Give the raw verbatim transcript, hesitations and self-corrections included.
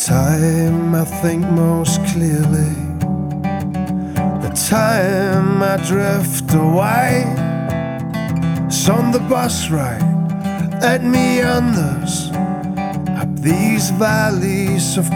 time I think most clearly, the time I drift away. It's on the bus ride that meanders up these valleys of